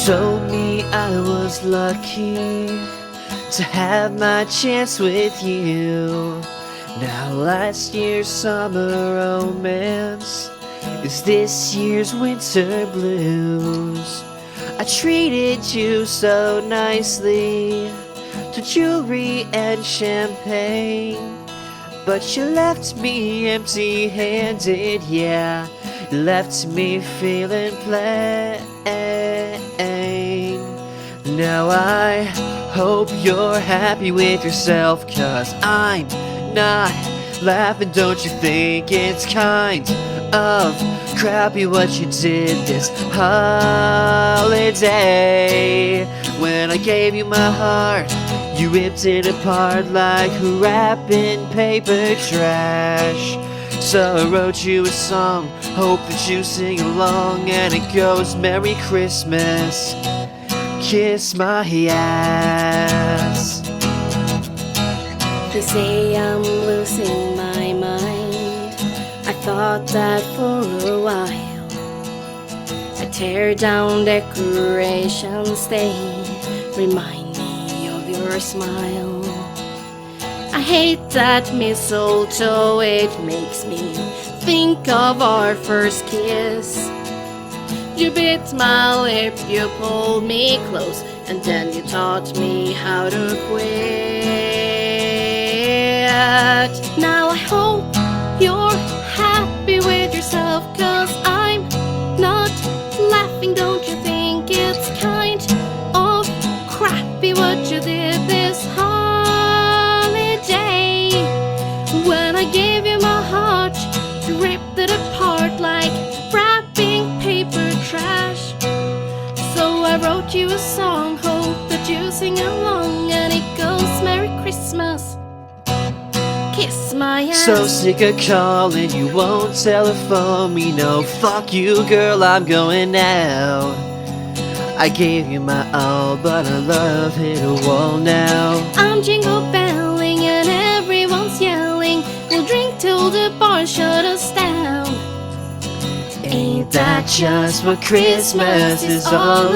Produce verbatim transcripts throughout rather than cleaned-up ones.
told me I was lucky to have my chance with you. Now last year's summer romance is this year's winter blues. I treated you so nicely to jewelry and champagne, but you left me empty-handed, yeah. You left me feeling plain. Now I hope you're happy with yourself, 'cause I'm not laughing. Don't you think it's kind of crappy what you did this holiday? When I gave you my heart, you ripped it apart like wrapping paper trash. So I wrote you a song, hope that you sing along, and it goes, Merry Christmas, kiss my ass. They say I'm losing my mind. I thought that for a while. I tear down decorations, they remind me of your smile. I hate that mistletoe, it makes me think of our first kiss. You bit my lip, you pulled me close, and then you taught me how to quit. Now I hope you're happy with yourself, 'cause I'm not laughing. Don't you think it's kind of crappy what you did this holiday? When I gave you my heart, you ripped it apart like wrapping paper trash. So I wrote you a song, hope that you sing along, and it goes, Merry Christmas, kiss my ass. So sick of calling, you won't telephone me. No, fuck you, girl, I'm going now. I gave you my all, but our love hit a wall now. I'm jingle belling and everyone's yelling, we'll drink till the bar shut us down. Ain't that just what Christmas is all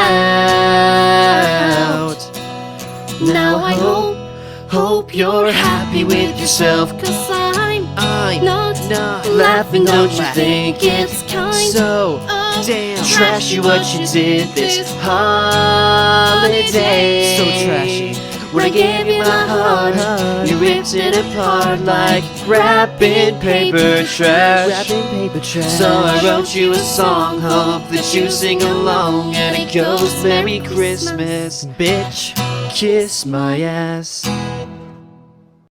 about? Now I hope, hope you're happy with yourself, 'cause I'm I'm not, not laughing. Don't you think it's kind so of damn trashy what you did this holiday? So trashy. When I gave you my heart, you ripped it apart like wrapping paper trash. Wrapping paper trash. So I wrote you a song, hope that you sing along, and it goes, Merry Christmas, bitch, kiss my ass.